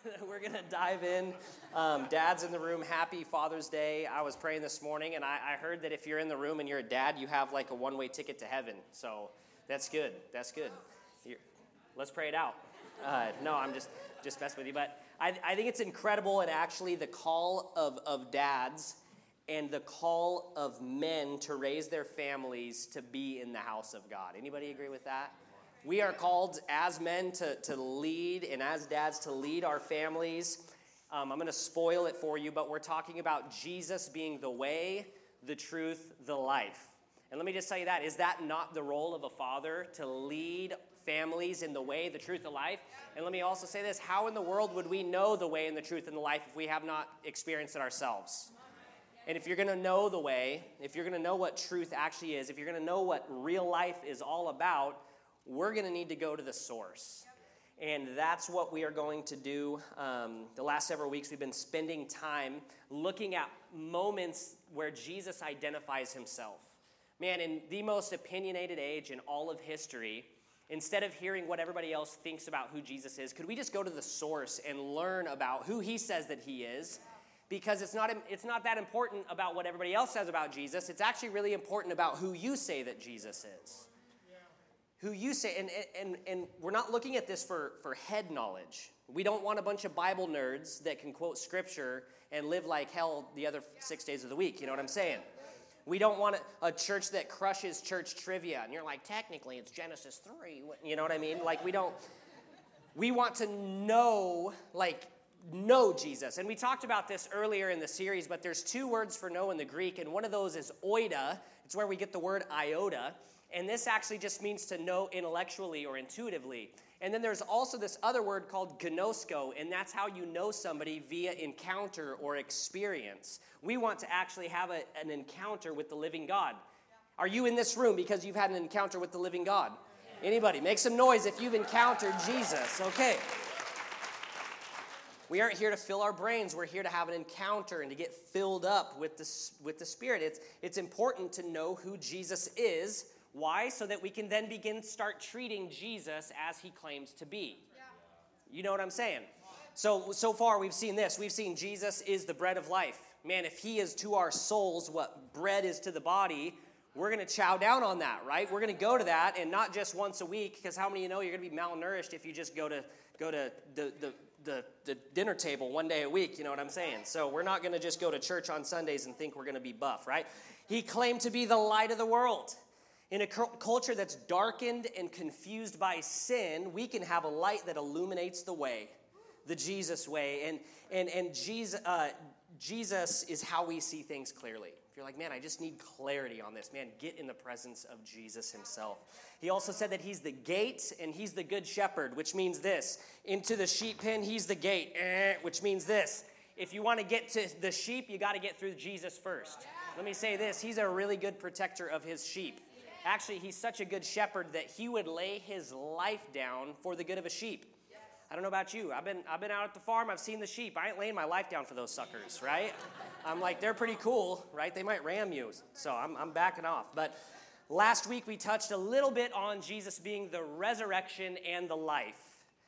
We're going to dive in. Dads in the room, happy Father's Day. I was praying this morning, and I heard that if you're in the room and you're a dad, you have like a one-way ticket to heaven. So that's good. That's good. Let's pray it out. No, I'm just messing with you. But I think it's incredible, and actually the call of dads and the call of men to raise their families to be in the house of God. Anybody agree with that? We are called as men to lead and as dads to lead our families. I'm going to spoil it for you, but we're talking about Jesus being the way, the truth, the life. And let me just tell you that. Is that not the role of a father, to lead families in the way, the truth, the life? And let me also say this. How in the world would we know the way and the truth and the life if we have not experienced it ourselves? And if you're going to know the way, if you're going to know what truth actually is, if you're going to know what real life is all about, we're going to need to go to the source. And that's what we are going to do. The last several weeks, we've been spending time looking at moments where Jesus identifies himself. Man, in the most opinionated age in all of history, instead of hearing what everybody else thinks about who Jesus is, could we just go to the source and learn about who he says that he is? Because it's not that important about what everybody else says about Jesus. It's actually really important about who you say that Jesus is. Who you say, and we're not looking at this for head knowledge. We don't want a bunch of Bible nerds that can quote scripture and live like hell the other 6 days of the week. You know what I'm saying? We don't want a church that crushes church trivia. And you're like, technically, it's Genesis 3. You know what I mean? Like, we want to know Jesus. And we talked about this earlier in the series, but there's two words for know in the Greek, and one of those is oida. It's where we get the word iota. And this actually just means to know intellectually or intuitively. And then there's also this other word called gnosko, and that's how you know somebody via encounter or experience. We want to actually have an encounter with the living God. Are you in this room because you've had an encounter with the living God? Anybody? Make some noise if you've encountered Jesus. Okay. We aren't here to fill our brains. We're here to have an encounter and to get filled up with the Spirit. It's important to know who Jesus is. Why? So that we can then start treating Jesus as he claims to be. Yeah. You know what I'm saying? So far we've seen this. We've seen Jesus is the bread of life. Man, if he is to our souls what bread is to the body, we're going to chow down on that, right? We're going to go to that, and not just once a week, because how many of you know you're going to be malnourished if you just go to the dinner table one day a week, you know what I'm saying? So we're not going to just go to church on Sundays and think we're going to be buff, right? He claimed to be the light of the world. In a culture that's darkened and confused by sin, we can have a light that illuminates the way, the Jesus way. And Jesus is how we see things clearly. If you're like, man, I just need clarity on this, man, get in the presence of Jesus himself. He also said that he's the gate and he's the good shepherd, which means this. Into the sheep pen, he's the gate, which means this. If you want to get to the sheep, you got to get through Jesus first. Let me say this. He's a really good protector of his sheep. Actually, he's such a good shepherd that he would lay his life down for the good of a sheep. Yes. I don't know about you. I've been out at the farm. I've seen the sheep. I ain't laying my life down for those suckers, right? I'm like, they're pretty cool, right? They might ram you. So I'm backing off. But last week we touched a little bit on Jesus being the resurrection and the life.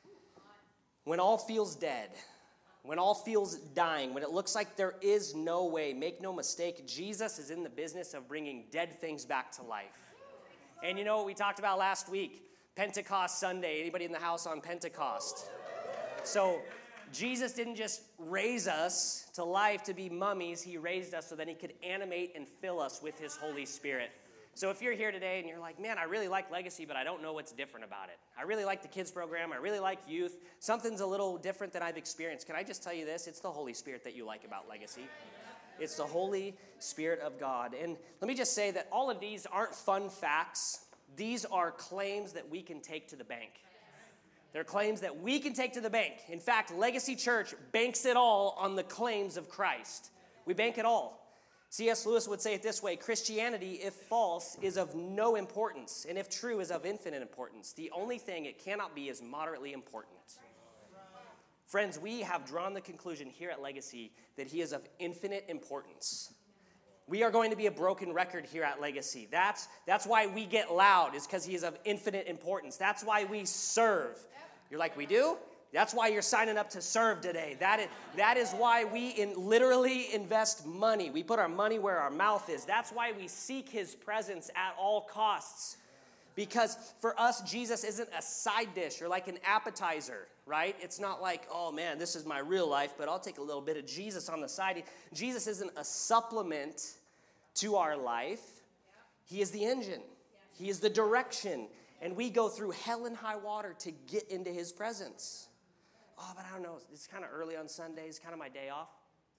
When all feels dead, when all feels dying, when it looks like there is no way, make no mistake, Jesus is in the business of bringing dead things back to life. And you know what we talked about last week? Pentecost Sunday. Anybody in the house on Pentecost? So Jesus didn't just raise us to life to be mummies. He raised us so that he could animate and fill us with his Holy Spirit. So if you're here today and you're like, man, I really like Legacy, but I don't know what's different about it. I really like the kids program. I really like youth. Something's a little different than I've experienced. Can I just tell you this? It's the Holy Spirit that you like about Legacy. It's the Holy Spirit of God. And let me just say that all of these aren't fun facts. These are claims that we can take to the bank. They're claims that we can take to the bank. In fact, Legacy Church banks it all on the claims of Christ. We bank it all. C.S. Lewis would say it this way: Christianity, if false, is of no importance, and if true, is of infinite importance. The only thing it cannot be is moderately important. Friends, we have drawn the conclusion here at Legacy that he is of infinite importance. We are going to be a broken record here at Legacy. That's why we get loud, is because he is of infinite importance. That's why we serve. You're like, we do? That's why you're signing up to serve today. That is why we literally invest money. We put our money where our mouth is. That's why we seek his presence at all costs. Because for us, Jesus isn't a side dish or like an appetizer, right? It's not like, oh man, this is my real life, but I'll take a little bit of Jesus on the side. Jesus isn't a supplement to our life. He is the engine. He is the direction. And we go through hell and high water to get into his presence. Oh, but I don't know. It's kind of early on Sundays, kind of my day off.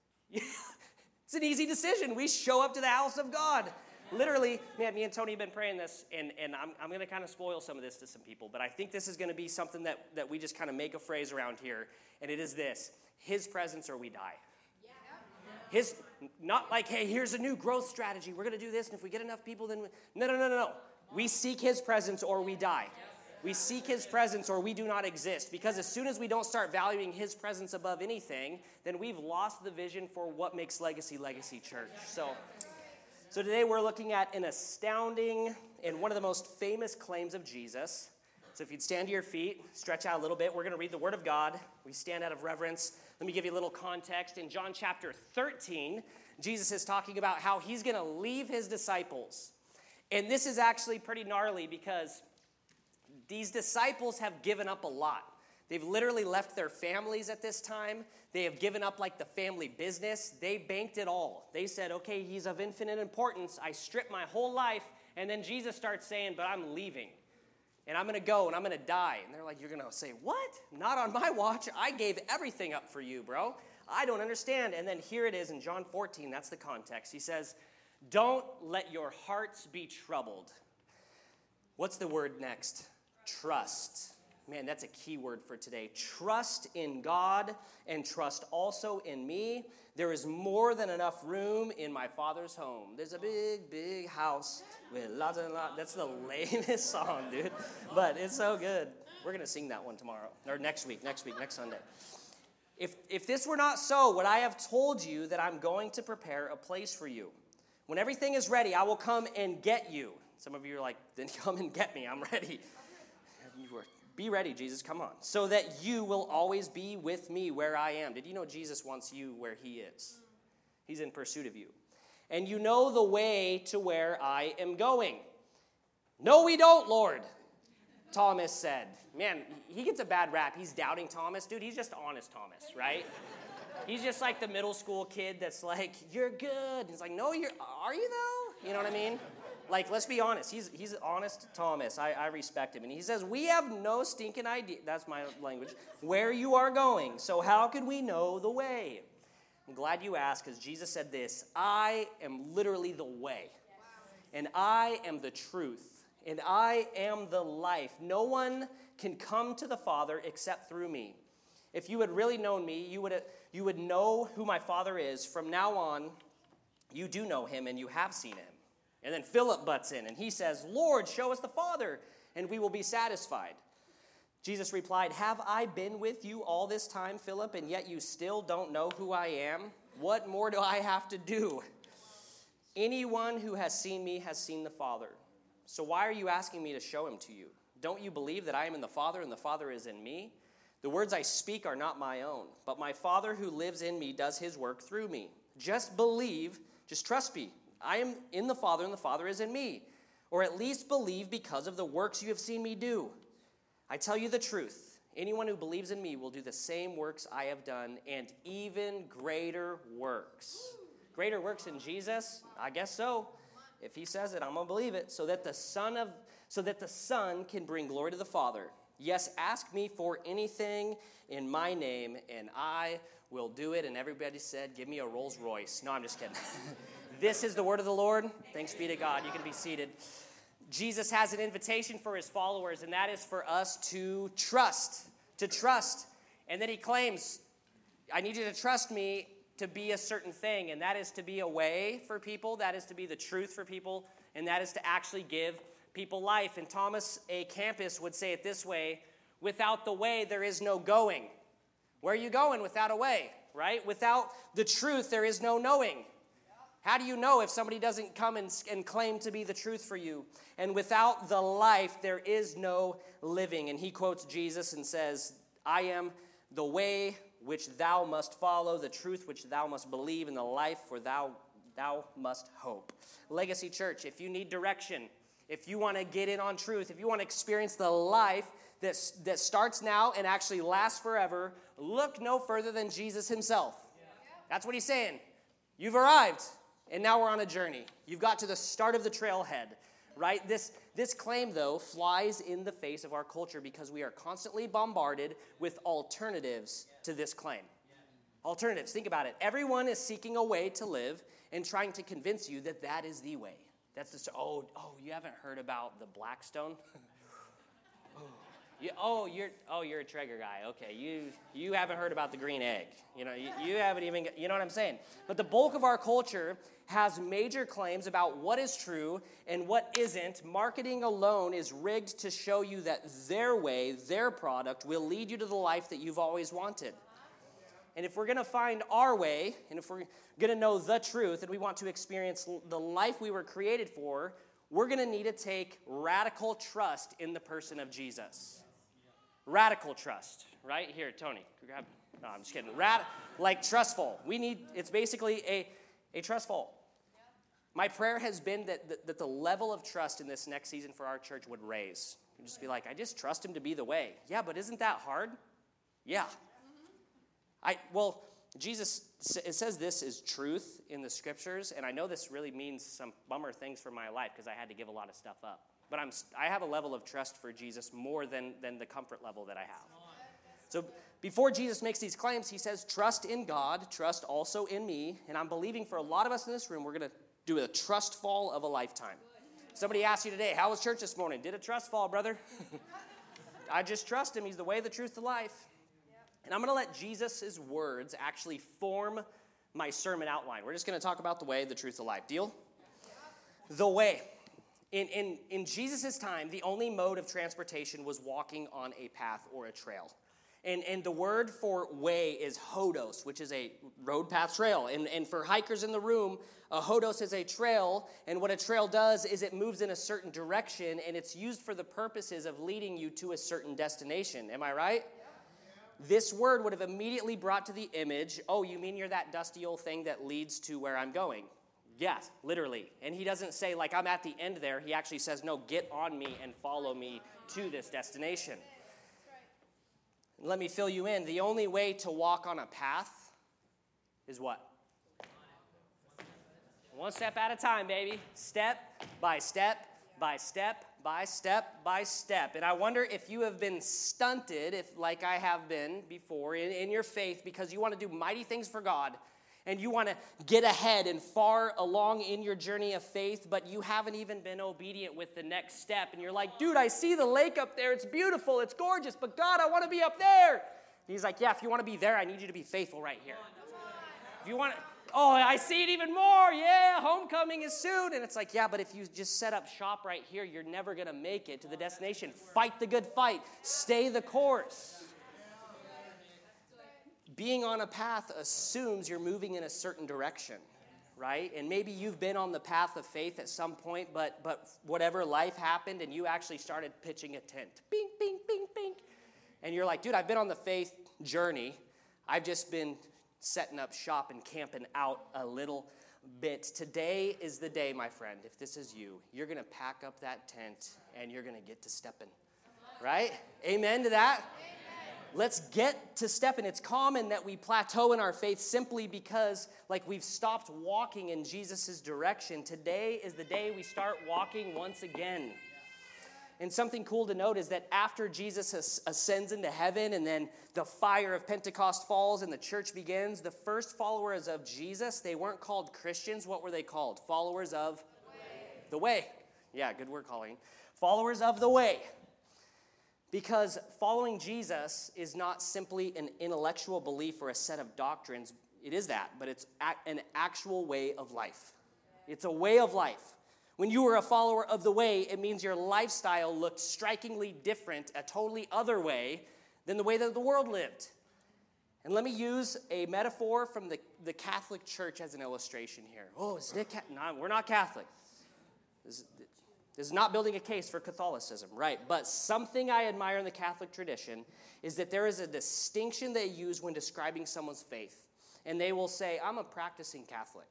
It's an easy decision. We show up to the house of God. Literally, man, me and Tony have been praying this, and I'm going to kind of spoil some of this to some people, but I think this is going to be something that we just kind of make a phrase around here, and it is this: his presence or we die. His, not like, hey, here's a new growth strategy. We're going to do this, and if we get enough people, then no. We seek his presence or we die. We seek his presence or we do not exist. Because as soon as we don't start valuing his presence above anything, then we've lost the vision for what makes Legacy Church. So today we're looking at an astounding and one of the most famous claims of Jesus. So if you'd stand to your feet, stretch out a little bit. We're going to read the Word of God. We stand out of reverence. Let me give you a little context. In John chapter 13, Jesus is talking about how he's going to leave his disciples. And this is actually pretty gnarly because these disciples have given up a lot. They've literally left their families at this time. They have given up like the family business. They banked it all. They said, okay, he's of infinite importance. I stripped my whole life. And then Jesus starts saying, but I'm leaving. And I'm going to go and I'm going to die. And they're like, you're going to say, what? Not on my watch. I gave everything up for you, bro. I don't understand. And then here it is in John 14. That's the context. He says, don't let your hearts be troubled. What's the word next? Trust. Man, that's a key word for today. Trust in God and trust also in me. There is more than enough room in my Father's home. There's a big, big house with lots and lots. That's the lamest song, dude. But it's so good. We're going to sing that one tomorrow. Or next Sunday. If this were not so, would I have told you that I'm going to prepare a place for you? When everything is ready, I will come and get you. Some of you are like, then come and get me. I'm ready. Be ready, Jesus. Come on. So that you will always be with me where I am. Did you know Jesus wants you where he is? He's in pursuit of you. And you know the way to where I am going. No, we don't, Lord, Thomas said. Man, he gets a bad rap. He's doubting Thomas. Dude, he's just honest Thomas, right? He's just like the middle school kid that's like, you're good. He's like, no, are you though? You know what I mean? Like, let's be honest. He's honest Thomas. I respect him. And he says, we have no stinking idea, that's my language, where you are going. So how could we know the way? I'm glad you asked, because Jesus said this: I am literally the way. And I am the truth. And I am the life. No one can come to the Father except through me. If you had really known me, you would know who my Father is. From now on, you do know him and you have seen him. And then Philip butts in and he says, Lord, show us the Father and we will be satisfied. Jesus replied, have I been with you all this time, Philip, and yet you still don't know who I am? What more do I have to do? Anyone who has seen me has seen the Father. So why are you asking me to show him to you? Don't you believe that I am in the Father and the Father is in me? The words I speak are not my own, but my Father who lives in me does his work through me. Just trust me. I am in the Father, and the Father is in me. Or at least believe because of the works you have seen me do. I tell you the truth. Anyone who believes in me will do the same works I have done, and even greater works. Greater works in Jesus? I guess so. If he says it, I'm going to believe it. So that the Son can bring glory to the Father. Yes, ask me for anything in my name, and I will do it. And everybody said, give me a Rolls Royce. No, I'm just kidding. This is the word of the Lord. Thanks be to God. You can be seated. Jesus has an invitation for his followers, and that is for us to trust. And then he claims, I need you to trust me to be a certain thing, and that is to be a way for people, that is to be the truth for people, and that is to actually give people life. And Thomas A. Campus would say it this way: without the way, there is no going. Where are you going without a way, right? Without the truth, there is no knowing. How do you know if somebody doesn't come and claim to be the truth for you? And without the life, there is no living. And he quotes Jesus and says, I am the way which thou must follow, the truth which thou must believe, and the life for thou must hope. Legacy Church, if you need direction, if you want to get in on truth, if you want to experience the life that starts now and actually lasts forever, look no further than Jesus himself. That's what he's saying. You've arrived, and now we're on a journey. You've got to the start of the trailhead, right? This claim, though, flies in the face of our culture because we are constantly bombarded with alternatives to this claim. Alternatives. Think about it. Everyone is seeking a way to live and trying to convince you that that is the way. That's the you haven't heard about the Blackstone? You're a Traeger guy. Okay, you haven't heard about the green egg. You haven't even, you know what I'm saying? But the bulk of our culture has major claims about what is true and what isn't. Marketing alone is rigged to show you that their way, their product, will lead you to the life that you've always wanted. And if we're going to find our way, and if we're going to know the truth, and we want to experience the life we were created for, we're going to need to take radical trust in the person of Jesus. Radical trust, right? Here, Tony, grab. No, I'm just kidding. Like trustful. It's basically a trustful. My prayer has been that the level of trust in this next season for our church would raise. You'd just be like, I just trust him to be the way. Yeah, but isn't that hard? Yeah. Jesus, it says this is truth in the scriptures, and I know this really means some bummer things for my life because I had to give a lot of stuff up. But I have a level of trust for Jesus more than the comfort level that I have. So before Jesus makes these claims, he says, trust in God, trust also in me, and I'm believing for a lot of us in this room, we're going to do a trust fall of a lifetime. Somebody asked you today, how was church this morning? Did a trust fall, brother? I just trust him. He's the way, the truth, the life. And I'm going to let Jesus' words actually form my sermon outline. We're just going to talk about the way, the truth, the life. Deal? The way. In Jesus' time, the only mode of transportation was walking on a path or a trail. And the word for way is hodos, which is a road, path, trail. And for hikers in the room, a hodos is a trail. And what a trail does is it moves in a certain direction, and it's used for the purposes of leading you to a certain destination. Am I right? This word would have immediately brought to the image, oh, you mean you're that dusty old thing that leads to where I'm going? Yes, literally. And he doesn't say, like, I'm at the end there. He actually says, no, get on me and follow me to this destination. Let me fill you in. The only way to walk on a path is what? One step at a time, baby. Step by step by step by step by step. And I wonder if you have been stunted, if like I have been before, in your faith because you want to do mighty things for God and you want to get ahead and far along in your journey of faith, but you haven't even been obedient with the next step. And you're like, dude, I see the lake up there. It's beautiful. It's gorgeous. But God, I want to be up there. And he's like, yeah, if you want to be there, I need you to be faithful right here. If you want to... Oh, I see it even more. Yeah, homecoming is soon. And it's like, yeah, but if you just set up shop right here, you're never going to make it to the destination. Fight the good fight. Stay the course. Being on a path assumes you're moving in a certain direction, right? And maybe you've been on the path of faith at some point, but whatever, life happened and you actually started pitching a tent. Bing, bing, bing, bing. And you're like, dude, I've been on the faith journey. I've just been setting up shop and camping out a little bit. Today is the day, my friend, if this is you, you're going to pack up that tent and you're going to get to stepping, right? Amen to that? Amen. Let's get to stepping. It's common that we plateau in our faith simply because, like, we've stopped walking in Jesus' direction. Today is the day we start walking once again. And something cool to note is that after Jesus ascends into heaven and then the fire of Pentecost falls and the church begins, the first followers of Jesus, they weren't called Christians. What were they called? Followers of the way. Yeah, good word, Colleen. Followers of the way. Because following Jesus is not simply an intellectual belief or a set of doctrines. It is that, but it's an actual way of life. It's a way of life. When you were a follower of the way, it means your lifestyle looked strikingly different, a totally other way than the way that the world lived. And let me use a metaphor from the Catholic Church as an illustration here. Oh, is Nick? No, we're not Catholic. This is not building a case for Catholicism, right? But something I admire in the Catholic tradition is that there is a distinction they use when describing someone's faith. And they will say, I'm a practicing Catholic.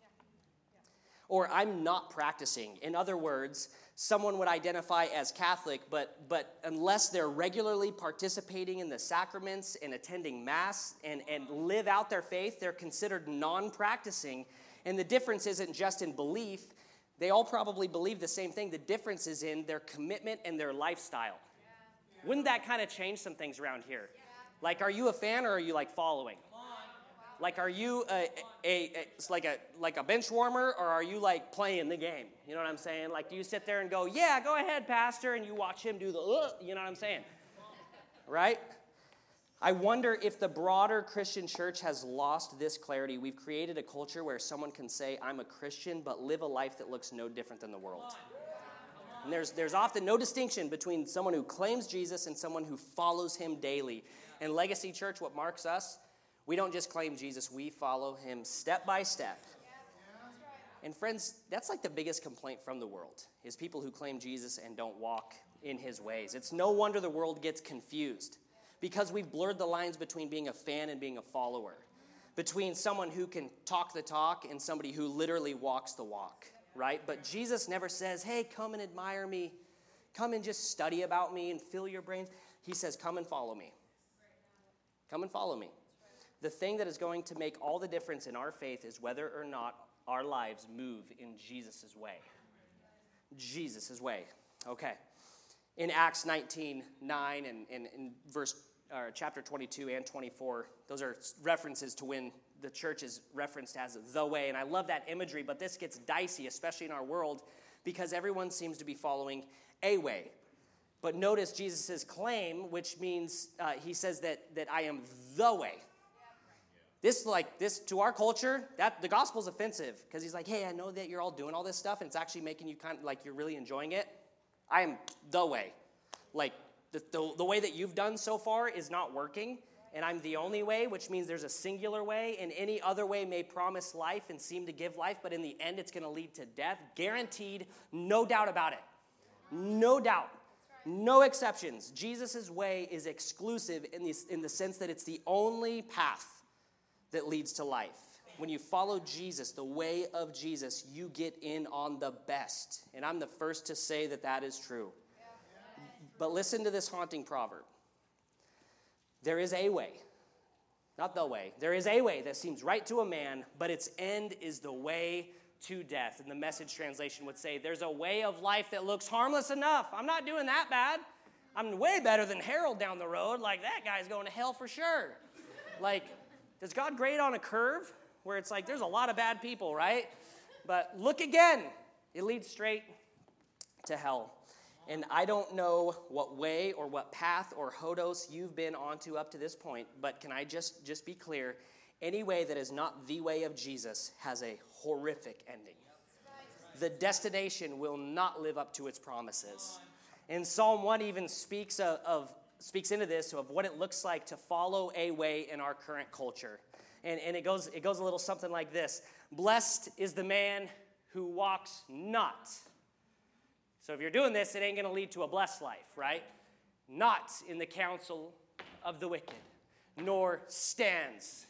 Or I'm not practicing. In other words, someone would identify as Catholic, but unless they're regularly participating in the sacraments and attending Mass and live out their faith, they're considered non-practicing. And the difference isn't just in belief. They all probably believe the same thing. The difference is in their commitment and their lifestyle. Wouldn't that kind of change some things around here? Like, are you a fan or are you like following? Like, are you like a bench warmer, or are you like playing the game? You know what I'm saying? Like, do you sit there and go, yeah, go ahead, pastor, and you watch him do the, you know what I'm saying? Right? I wonder if the broader Christian church has lost this clarity. We've created a culture where someone can say, I'm a Christian, but live a life that looks no different than the world. And there's often no distinction between someone who claims Jesus and someone who follows him daily. And Legacy Church, what marks us, we don't just claim Jesus, we follow him step by step. And friends, that's like the biggest complaint from the world, is people who claim Jesus and don't walk in his ways. It's no wonder the world gets confused, because we've blurred the lines between being a fan and being a follower, between someone who can talk the talk and somebody who literally walks the walk, right? But Jesus never says, hey, come and admire me. Come and just study about me and fill your brains. He says, come and follow me. Come and follow me. The thing that is going to make all the difference in our faith is whether or not our lives move in Jesus' way. Jesus' way. Okay. In Acts 19:9 and in chapter 22 and 24, those are references to when the church is referenced as the way. And I love that imagery, but this gets dicey, especially in our world, because everyone seems to be following a way. But notice Jesus' claim, which means he says that I am the way. This to our culture, that the gospel's offensive, because he's like, hey, I know that you're all doing all this stuff, and it's actually making you kind of like you're really enjoying it. I am the way. Like, the way that you've done so far is not working, and I'm the only way, which means there's a singular way, and any other way may promise life and seem to give life, but in the end, it's going to lead to death. Guaranteed, no doubt about it. No doubt. No exceptions. Jesus' way is exclusive in the sense that it's the only path that leads to life. When you follow Jesus, the way of Jesus, you get in on the best. And I'm the first to say that that is true. But listen to this haunting proverb. There is a way, not the way. There is a way that seems right to a man, but its end is the way to death. And the Message translation would say, there's a way of life that looks harmless enough. I'm not doing that bad. I'm way better than Harold down the road. Like, that guy's going to hell for sure. Like, does God grade on a curve where it's like there's a lot of bad people, right? But look again. It leads straight to hell. And I don't know what way or what path or hodos you've been onto up to this point, but can I just be clear? Any way that is not the way of Jesus has a horrific ending. The destination will not live up to its promises. And Psalm 1 even speaks into this of what it looks like to follow a way in our current culture. And it goes a little something like this. Blessed is the man who walks not. So if you're doing this, it ain't going to lead to a blessed life, right? Not in the counsel of the wicked, nor stands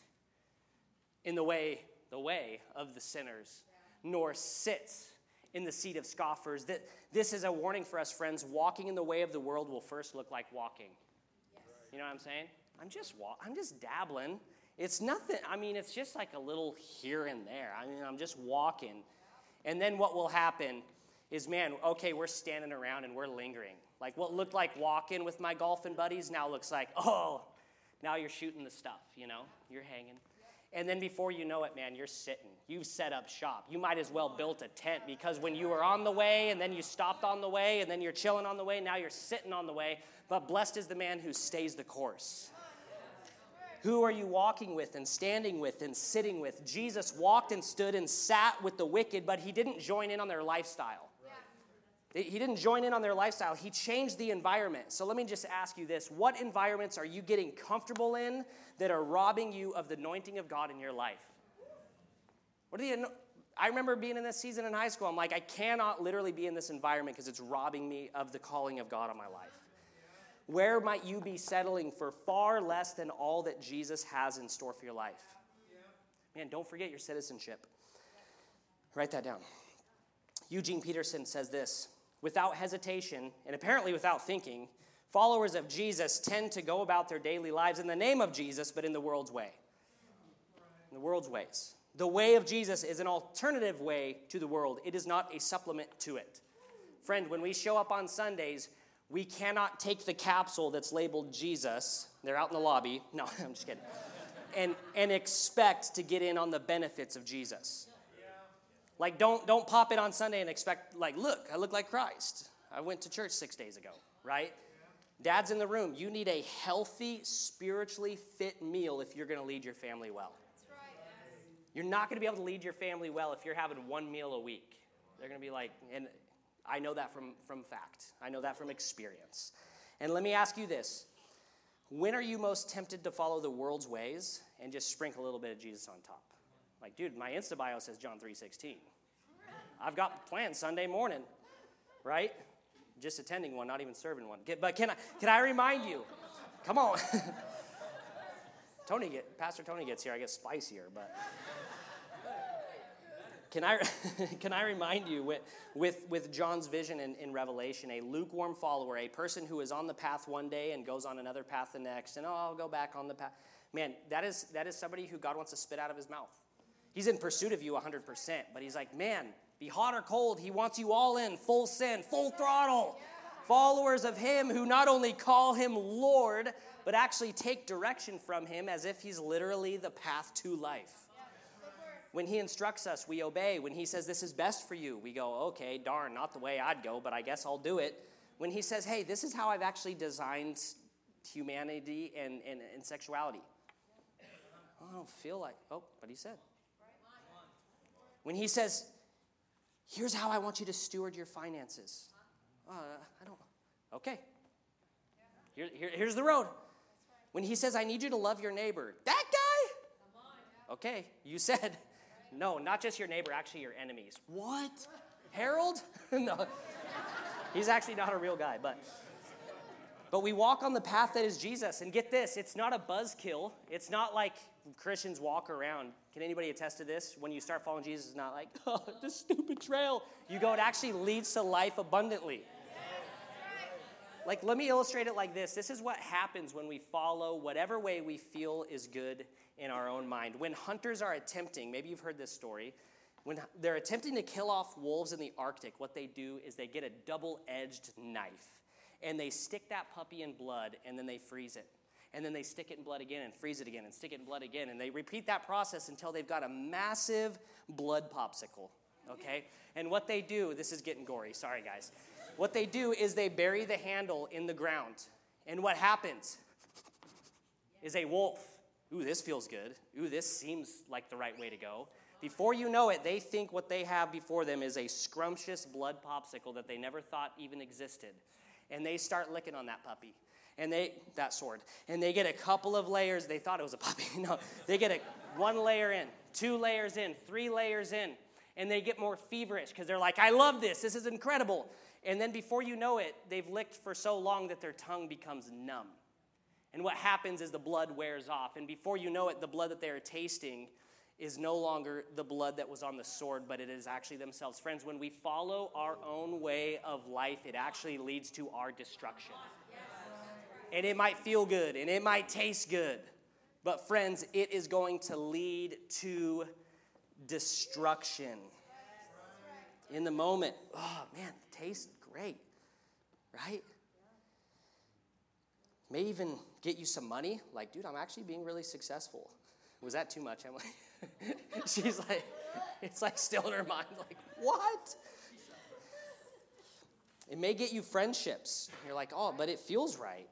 in the way of the sinners, nor sits in the seat of scoffers. This is a warning for us, friends. Walking in the way of the world will first look like walking. You know what I'm saying? I'm just dabbling. It's nothing. I mean, it's just like a little here and there. I mean, I'm just walking. And then what will happen is, man, okay, we're standing around and we're lingering. Like what looked like walking with my golfing buddies now looks like, oh, now you're shooting the stuff, you know? You're hanging. And then before you know it, man, you're sitting. You've set up shop. You might as well built a tent, because when you were on the way and then you stopped on the way and then you're chilling on the way, now you're sitting on the way. But blessed is the man who stays the course. Who are you walking with and standing with and sitting with? Jesus walked and stood and sat with the wicked, but he didn't join in on their lifestyle. He didn't join in on their lifestyle. He changed the environment. So let me just ask you this. What environments are you getting comfortable in that are robbing you of the anointing of God in your life? I remember being in this season in high school. I'm like, I cannot literally be in this environment because it's robbing me of the calling of God on my life. Where might you be settling for far less than all that Jesus has in store for your life? Man, don't forget your citizenship. Write that down. Eugene Peterson says this: without hesitation, and apparently without thinking, followers of Jesus tend to go about their daily lives in the name of Jesus, but in the world's way. In the world's ways. The way of Jesus is an alternative way to the world. It is not a supplement to it. Friend, when we show up on Sundays, we cannot take the capsule that's labeled Jesus. They're out in the lobby. No, I'm just kidding. And expect to get in on the benefits of Jesus. Like, don't pop it on Sunday and expect, like, look, I look like Christ. I went to church 6 days ago, right? Dads in the room, you need a healthy, spiritually fit meal if you're going to lead your family well. You're not going to be able to lead your family well if you're having one meal a week. They're going to be like, and I know that from fact. I know that from experience. And let me ask you this. When are you most tempted to follow the world's ways and just sprinkle a little bit of Jesus on top? Like, dude, my Insta bio says John 3:16. I've got plans Sunday morning, right? Just attending one, not even serving one. But can I remind you? Come on. Pastor Tony gets here, I get spicier, but can I remind you with John's vision in Revelation, a lukewarm follower, a person who is on the path one day and goes on another path the next, and I'll go back on the path. Man, that is somebody who God wants to spit out of his mouth. He's in pursuit of you 100%, but he's like, man, be hot or cold, he wants you all in, full sin, full throttle. Followers of him who not only call him Lord, but actually take direction from him as if he's literally the path to life. When he instructs us, we obey. When he says, this is best for you, we go, okay, darn, not the way I'd go, but I guess I'll do it. When he says, hey, this is how I've actually designed humanity and sexuality. I don't feel like, but he said. When he says, here's how I want you to steward your finances. I don't, okay. Here's the road. When he says, I need you to love your neighbor. That guy? Okay, you said, no, not just your neighbor, actually your enemies. What? Harold? No, he's actually not a real guy, but we walk on the path that is Jesus. And get this, it's not a buzzkill. It's not like Christians walk around. Can anybody attest to this? When you start following Jesus, it's not like, oh, this stupid trail. You go, it actually leads to life abundantly. Like, let me illustrate it like this. This is what happens when we follow whatever way we feel is good in our own mind. When hunters are attempting, maybe you've heard this story, when they're attempting to kill off wolves in the Arctic, what they do is they get a double-edged knife, and they stick that puppy in blood, and then they freeze it. And then they stick it in blood again and freeze it again and stick it in blood again. And they repeat that process until they've got a massive blood popsicle, okay? And what they do, this is getting gory, sorry guys. What they do is they bury the handle in the ground. And what happens is a wolf, ooh, this feels good. Ooh, this seems like the right way to go. Before you know it, they think what they have before them is a scrumptious blood popsicle that they never thought even existed. And they start licking on that puppy. And that sword. And they get a couple of layers. They thought it was a puppy. No, they get one layer in, 2 layers in, 3 layers in. And they get more feverish because they're like, I love this. This is incredible. And then before you know it, they've licked for so long that their tongue becomes numb. And what happens is the blood wears off. And before you know it, the blood that they are tasting is no longer the blood that was on the sword, but it is actually themselves. Friends, when we follow our own way of life, it actually leads to our destruction. And it might feel good, and it might taste good. But friends, it is going to lead to destruction. In the moment, oh man, it tastes great, right? May even get you some money. Like, dude, I'm actually being really successful. Was that too much, Emily? She's like, it's like still in her mind, like, what? It may get you friendships. You're like, oh, but it feels right.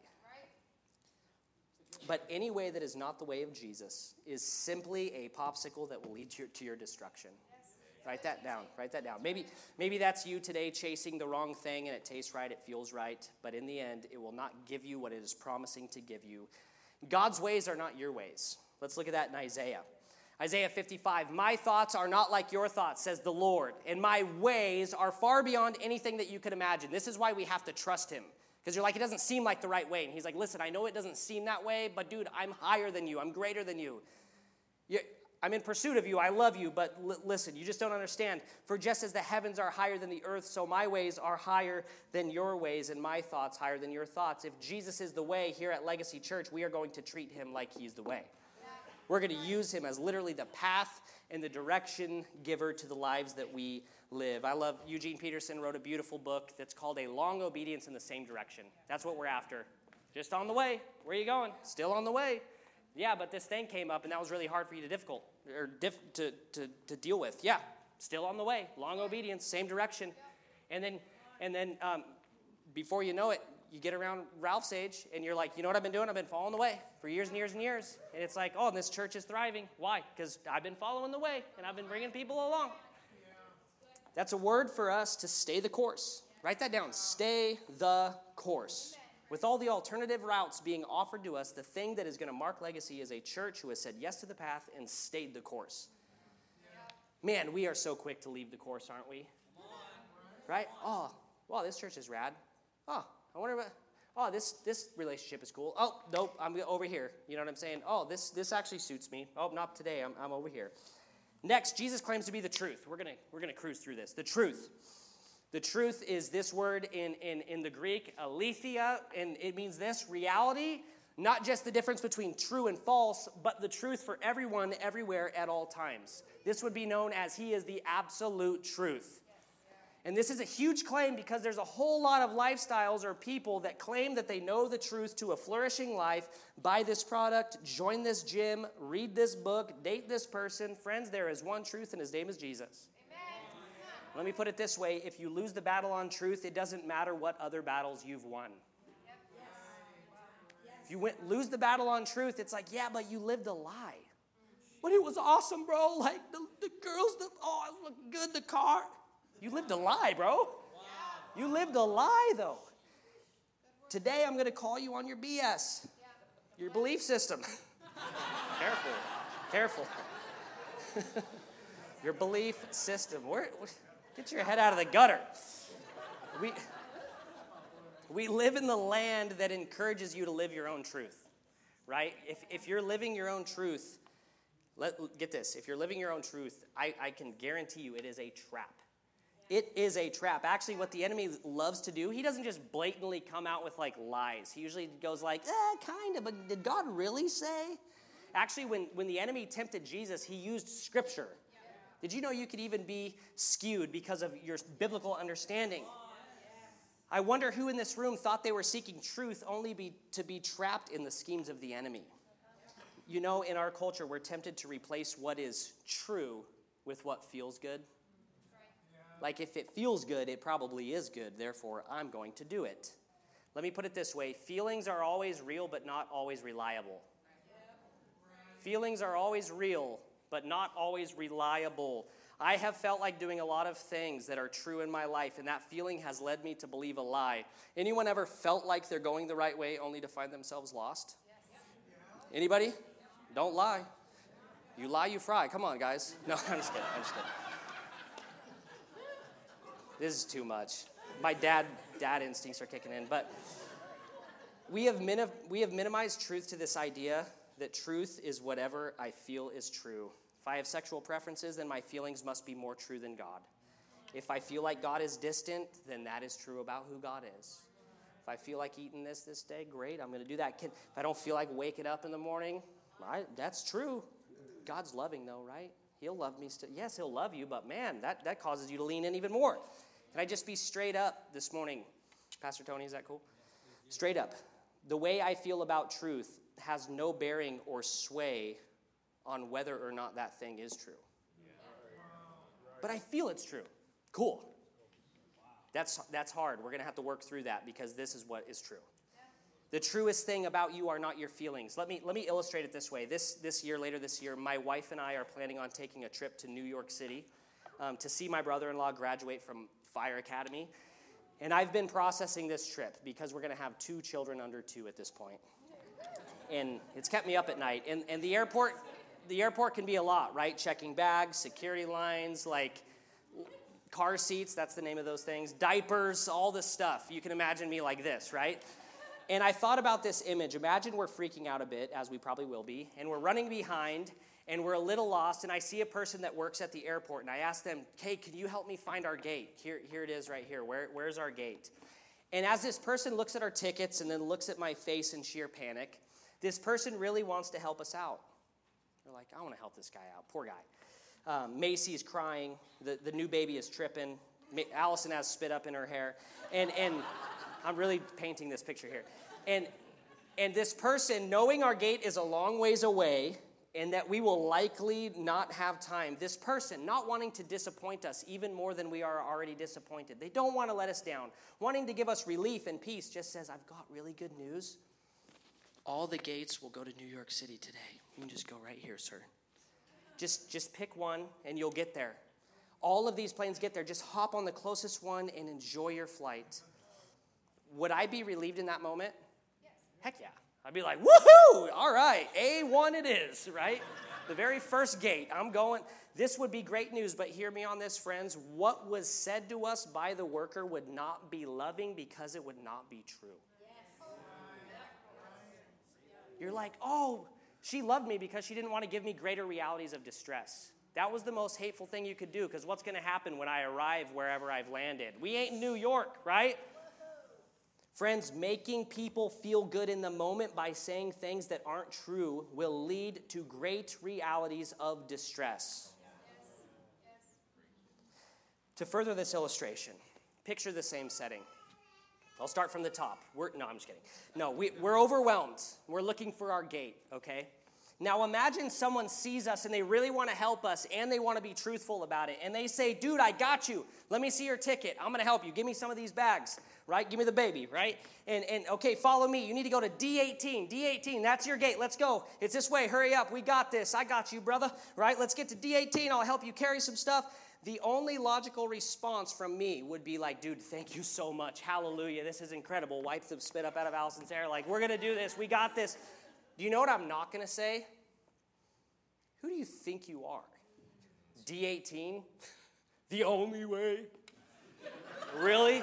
But any way that is not the way of Jesus is simply a popsicle that will lead to your destruction. Write that down. Write that down. Maybe that's you today chasing the wrong thing and it tastes right, it feels right, but in the end, it will not give you what it is promising to give you. God's ways are not your ways. Let's look at that in Isaiah. Isaiah 55, my thoughts are not like your thoughts, says the Lord, and my ways are far beyond anything that you could imagine. This is why we have to trust him, because you're like, it doesn't seem like the right way. And he's like, listen, I know it doesn't seem that way, but dude, I'm higher than you. I'm greater than you. I'm in pursuit of you. I love you, but listen, you just don't understand. For just as the heavens are higher than the earth, so my ways are higher than your ways, and my thoughts higher than your thoughts. If Jesus is the way here at Legacy Church, we are going to treat him like he's the way. We're going to use him as literally the path and the direction giver to the lives that we live. I love Eugene Peterson wrote a beautiful book that's called A Long Obedience in the Same Direction. That's what we're after. Just on the way. Where are you going? Still on the way. Yeah, but this thing came up and that was really hard for you to deal with. Yeah, still on the way. Long obedience, same direction. And then before you know it, you get around Ralph's age, and you're like, you know what I've been doing? I've been following the way for years and years and years. And it's like, oh, this church is thriving. Why? Because I've been following the way, and I've been bringing people along. That's a word for us to stay the course. Write that down. Stay the course. With all the alternative routes being offered to us, the thing that is going to mark legacy is a church who has said yes to the path and stayed the course. Man, we are so quick to leave the course, aren't we? Right? Oh, wow, this church is rad. Oh, I wonder about, this relationship is cool. Oh, nope, I'm over here. You know what I'm saying? Oh, this actually suits me. Oh, not today. I'm over here. Next, Jesus claims to be the truth. We're gonna cruise through this. The truth. The truth is this word in the Greek, aletheia, and it means this, reality, not just the difference between true and false, but the truth for everyone, everywhere, at all times. This would be known as he is the absolute truth. And this is a huge claim because there's a whole lot of lifestyles or people that claim that they know the truth to a flourishing life. Buy this product, join this gym, read this book, date this person. Friends, there is one truth, and his name is Jesus. Let me put it this way. If you lose the battle on truth, it doesn't matter what other battles you've won. If you lose the battle on truth, it's like, yeah, but you lived a lie. But it was awesome, bro. Like the girls, I look good, the car. You lived a lie, bro. You lived a lie, though. Today, I'm going to call you on your BS, your belief system. Careful. Your belief system. Get your head out of the gutter. We live in the land that encourages you to live your own truth, right? If you're living your own truth, get this. If you're living your own truth, I can guarantee you it is a trap. It is a trap. Actually, what the enemy loves to do, he doesn't just blatantly come out with like lies. He usually goes like, kind of, but did God really say? Actually, when the enemy tempted Jesus, he used scripture. Did you know you could even be skewed because of your biblical understanding? I wonder who in this room thought they were seeking truth only to be trapped in the schemes of the enemy. You know, in our culture, we're tempted to replace what is true with what feels good. Like if it feels good, it probably is good. Therefore, I'm going to do it. Let me put it this way. Feelings are always real, but not always reliable. Feelings are always real, but not always reliable. I have felt like doing a lot of things that are true in my life, and that feeling has led me to believe a lie. Anyone ever felt like they're going the right way only to find themselves lost? Anybody? Don't lie. You lie, you fry. Come on, guys. No, I'm just kidding. This is too much. My dad instincts are kicking in. But we have minimized truth to this idea that truth is whatever I feel is true. If I have sexual preferences, then my feelings must be more true than God. If I feel like God is distant, then that is true about who God is. If I feel like eating this day, great, I'm going to do that. If I don't feel like waking up in the morning, that's true. God's loving though, right? He'll love me still. Yes, he'll love you, but man, that causes you to lean in even more. Can I just be straight up this morning? Pastor Tony, is that cool? Straight up. The way I feel about truth has no bearing or sway on whether or not that thing is true. But I feel it's true. Cool. That's hard. We're going to have to work through that because this is what is true. The truest thing about you are not your feelings. Let me illustrate it this way. Later this year, my wife and I are planning on taking a trip to New York City to see my brother-in-law graduate from Fire Academy. And I've been processing this trip because we're going to have 2 children under 2 at this point. And it's kept me up at night. And the airport, the airport can be a lot, right? Checking bags, security lines, like car seats, that's the name of those things, diapers, all this stuff. You can imagine me like this, right? And I thought about this image. Imagine we're freaking out a bit, as we probably will be, and we're running behind, and we're a little lost, and I see a person that works at the airport, and I ask them, hey, can you help me find our gate? Here it is right here. Where's our gate? And as this person looks at our tickets and then looks at my face in sheer panic, this person really wants to help us out. They're like, I want to help this guy out. Poor guy. Macy's crying. The new baby is tripping. Allison has spit up in her hair. And I'm really painting this picture here. And this person, knowing our gate is a long ways away and that we will likely not have time, this person, not wanting to disappoint us even more than we are already disappointed, they don't want to let us down, wanting to give us relief and peace, just says, I've got really good news. All the gates will go to New York City today. You can just go right here, sir. Just pick one and you'll get there. All of these planes get there. Just hop on the closest one and enjoy your flight. Would I be relieved in that moment? Yes. Heck yeah. I'd be like, woohoo! All right, A1 it is, right? The very first gate, I'm going. This would be great news, but hear me on this, friends. What was said to us by the worker would not be loving because it would not be true. Yes. You're like, oh, she loved me because she didn't want to give me greater realities of distress. That was the most hateful thing you could do, because what's going to happen when I arrive wherever I've landed? We ain't in New York, right? Friends, making people feel good in the moment by saying things that aren't true will lead to great realities of distress. To further this illustration, picture the same setting. I'll start from the top. I'm just kidding. No, we're overwhelmed. We're looking for our gate, okay? Now imagine someone sees us and they really want to help us and they want to be truthful about it. And they say, dude, I got you. Let me see your ticket. I'm going to help you. Give me some of these bags, right? Give me the baby, right? And okay, follow me. You need to go to D18. D18, that's your gate. Let's go. It's this way. Hurry up. We got this. I got you, brother, right? Let's get to D18. I'll help you carry some stuff. The only logical response from me would be like, dude, thank you so much. Hallelujah. This is incredible. Wipes the spit up out of Allison's hair. Like, we're going to do this. We got this. Do you know what I'm not going to say? Who do you think you are? D18? The only way? Really?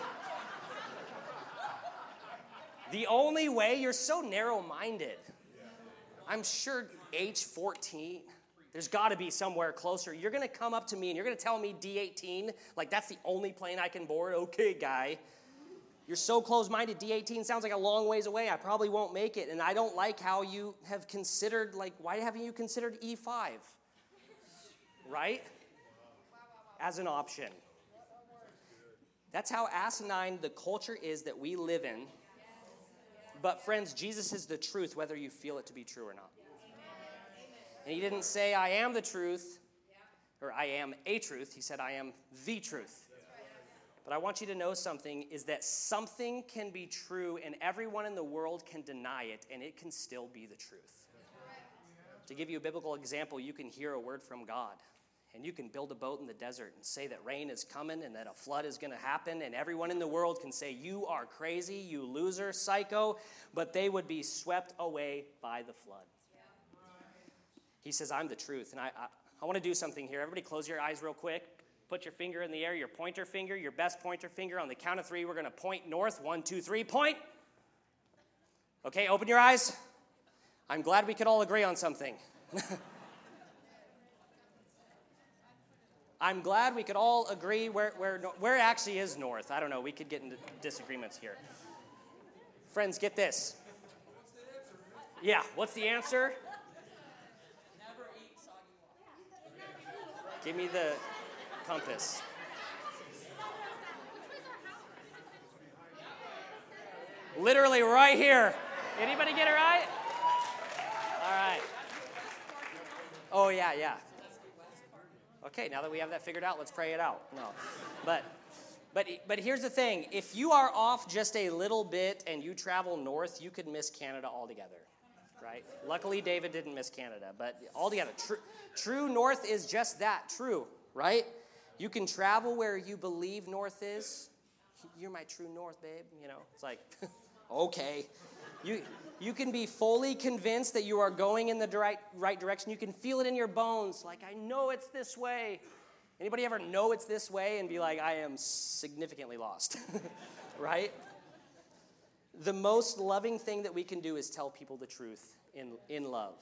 The only way? You're so narrow-minded. I'm sure H14, there's got to be somewhere closer. You're going to come up to me and you're going to tell me D18, like that's the only plane I can board? Okay, guy. You're so close-minded. D18 sounds like a long ways away. I probably won't make it. And I don't like how you have considered, like, why haven't you considered E5? Right? As an option. That's how asinine the culture is that we live in. But friends, Jesus is the truth, whether you feel it to be true or not. And he didn't say, I am the truth, or I am a truth. He said, I am the truth. But I want you to know something, is that something can be true and everyone in the world can deny it, and it can still be the truth. To give you a biblical example, you can hear a word from God, and you can build a boat in the desert and say that rain is coming and that a flood is going to happen, and everyone in the world can say, you are crazy, you loser, psycho, but they would be swept away by the flood. He says, I'm the truth, and I want to do something here. Everybody close your eyes real quick. Put your finger in the air, your pointer finger, your best pointer finger. On the count of 3, we're going to point north. 1, 2, 3, point. Okay, open your eyes. I'm glad we could all agree on something. I'm glad we could all agree where actually is north. I don't know. We could get into disagreements here. Friends, get this. Yeah, what's the answer? Never eat soggy water. Give me the compass. Literally right here. Anybody get it right? All right. Oh, yeah. Okay, now that we have that figured out, let's pray it out. No. But here's the thing. If you are off just a little bit and you travel north, you could miss Canada altogether. Right? Luckily, David didn't miss Canada, but altogether. True north is just that, true, right? You can travel where you believe north is. You're my true north, babe. You know, it's like, okay. You can be fully convinced that you are going in the right direction. You can feel it in your bones, like, I know it's this way. Anybody ever know it's this way and be like, I am significantly lost, right? The most loving thing that we can do is tell people the truth in love.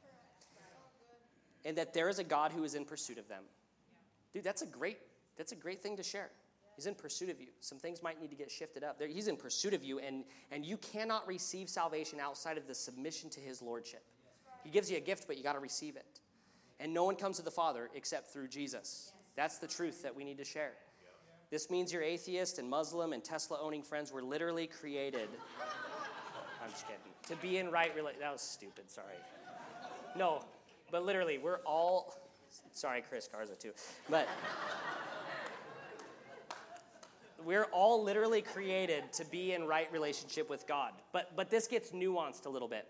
And that there is a God who is in pursuit of them. Dude, that's a great thing to share. He's in pursuit of you. Some things might need to get shifted up. He's in pursuit of you, and you cannot receive salvation outside of the submission to his lordship. He gives you a gift, but you got to receive it. And no one comes to the Father except through Jesus. That's the truth that we need to share. This means your atheist and Muslim and Tesla-owning friends were literally created. I'm just kidding. To be in right relationship. That was stupid, sorry. No, but literally, we're all... Sorry, Chris Garza, too. But... we're all literally created to be in right relationship with God. But this gets nuanced a little bit.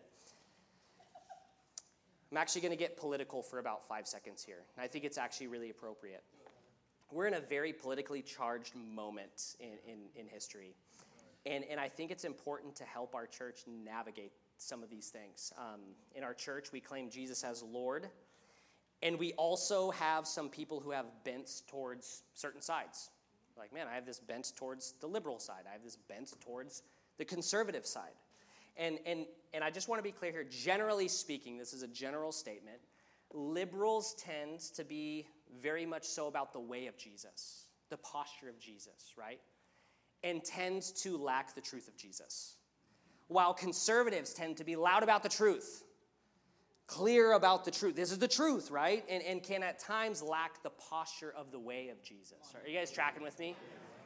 I'm actually going to get political for about 5 seconds here. And I think it's actually really appropriate. We're in a very politically charged moment in history. And I think it's important to help our church navigate some of these things. In our church, we claim Jesus as Lord. And we also have some people who have bents towards certain sides. Like, man, I have this bent towards the liberal side. I have this bent towards the conservative side. And I just want to be clear here. Generally speaking, this is a general statement. Liberals tend to be very much so about the way of Jesus, the posture of Jesus, right? And tend to lack the truth of Jesus. While conservatives tend to be loud about the truth, clear about the truth. This is the truth, right? And can at times lack the posture of the way of Jesus. Are you guys tracking with me?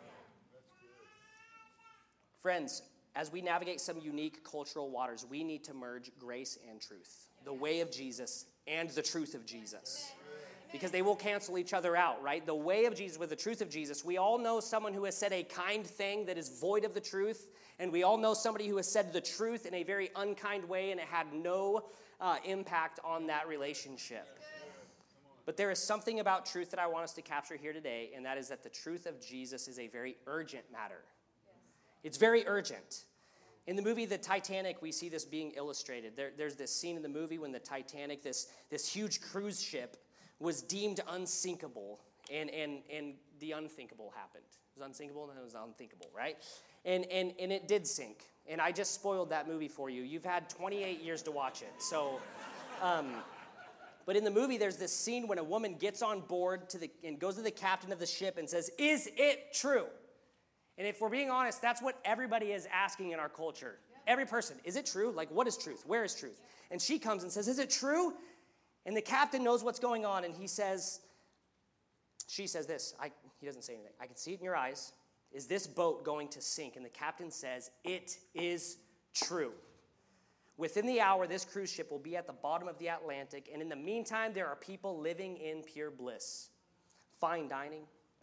Friends, as we navigate some unique cultural waters, we need to merge grace and truth. The way of Jesus and the truth of Jesus. Because they will cancel each other out, right? The way of Jesus with the truth of Jesus. We all know someone who has said a kind thing that is void of the truth. And we all know somebody who has said the truth in a very unkind way and it had no impact on that relationship. But there is something about truth that I want us to capture here today, and that is that the truth of Jesus is a very urgent matter. It's very urgent. In the movie The Titanic, we see this being illustrated. There's this scene in the movie when the Titanic, this huge cruise ship, was deemed unsinkable, and the unthinkable happened. It was unsinkable, and it was unthinkable, right? And it did sink. And I just spoiled that movie for you. You've had 28 years to watch it. So, but in the movie, there's this scene when a woman gets on board and goes to the captain of the ship and says, "Is it true?" And if we're being honest, that's what everybody is asking in our culture. Every person, is it true? Like, what is truth? Where is truth? And she comes and says, "Is it true?" And the captain knows what's going on, and she says this. He doesn't say anything. "I can see it in your eyes. Is this boat going to sink?" And the captain says, "It is true. Within the hour, this cruise ship will be at the bottom of the Atlantic, and in the meantime, there are people living in pure bliss. Fine dining,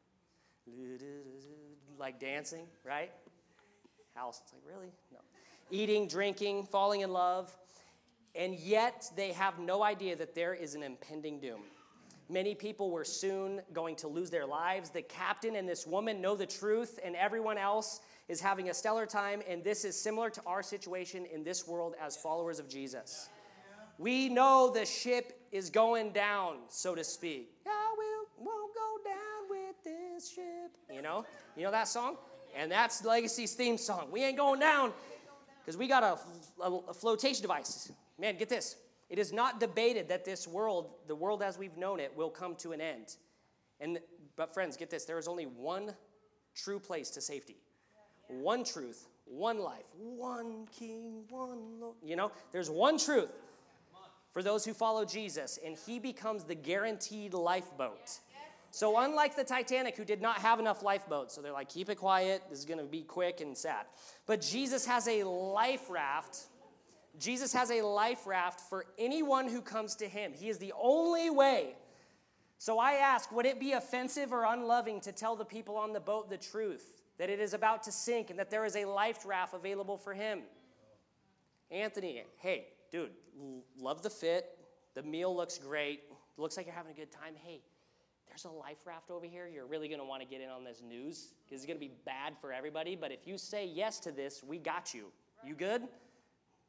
like dancing, right?" Allison's like, "Really? No. Eating, drinking, falling in love, and yet they have no idea that there is an impending doom. Many people were soon going to lose their lives. The captain and this woman know the truth, and everyone else is having a stellar time, and this is similar to our situation in this world as followers of Jesus. We know the ship is going down, so to speak. I won't go down with this ship." You know that song? And that's Legacy's theme song. We ain't going down because we got a flotation device. Man, get this. It is not debated that this world, the world as we've known it, will come to an end. But friends, get this. There is only one true place to safety. One truth, one life, one king, one Lord. There's one truth for those who follow Jesus, and he becomes the guaranteed lifeboat. So unlike the Titanic, who did not have enough lifeboats, so they're like, keep it quiet, this is going to be quick and sad. But Jesus has a life raft. Jesus has a life raft for anyone who comes to him. He is the only way. So I ask, would it be offensive or unloving to tell the people on the boat the truth, that it is about to sink and that there is a life raft available for him? Anthony, hey, dude, love the fit. The meal looks great. Looks like you're having a good time. Hey, there's a life raft over here. You're really going to want to get in on this news because it's going to be bad for everybody. But if you say yes to this, we got you. You good?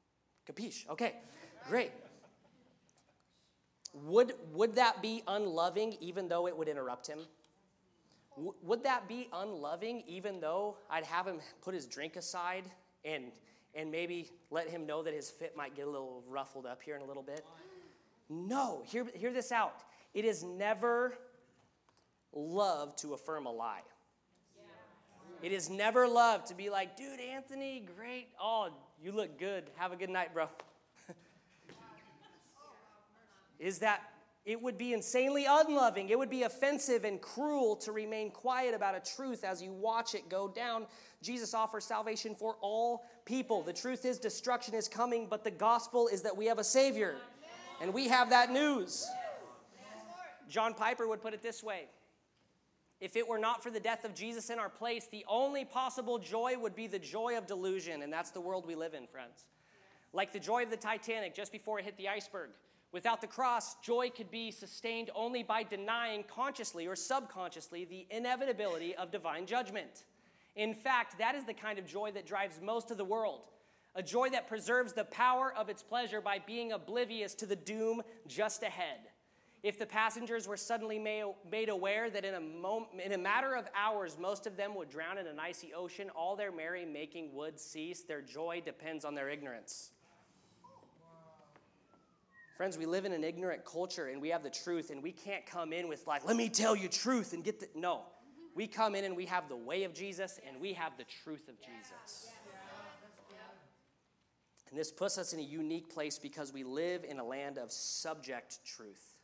Capiche? Okay, great. Would that be unloving even though it would interrupt him? Would that be unloving even though I'd have him put his drink aside and maybe let him know that his fit might get a little ruffled up here in a little bit? No, hear this out. It is never love to affirm a lie. It is never love to be like, dude, Anthony, great. Oh, you look good. Have a good night, bro. It would be insanely unloving. It would be offensive and cruel to remain quiet about a truth as you watch it go down. Jesus offers salvation for all people. The truth is destruction is coming, but the gospel is that we have a Savior. And we have that news. John Piper would put it this way. If it were not for the death of Jesus in our place, the only possible joy would be the joy of delusion. And that's the world we live in, friends. Like the joy of the Titanic just before it hit the iceberg. Without the cross, joy could be sustained only by denying consciously or subconsciously the inevitability of divine judgment. In fact, that is the kind of joy that drives most of the world. A joy that preserves the power of its pleasure by being oblivious to the doom just ahead. If the passengers were suddenly made aware that in a matter of hours, most of them would drown in an icy ocean, all their merry-making would cease. Their joy depends on their ignorance. Friends, we live in an ignorant culture, and we have the truth, and we can't come in with like, let me tell you truth and get the... No. We come in and we have the way of Jesus, and we have the truth of Jesus. And this puts us in a unique place because we live in a land of subject truth,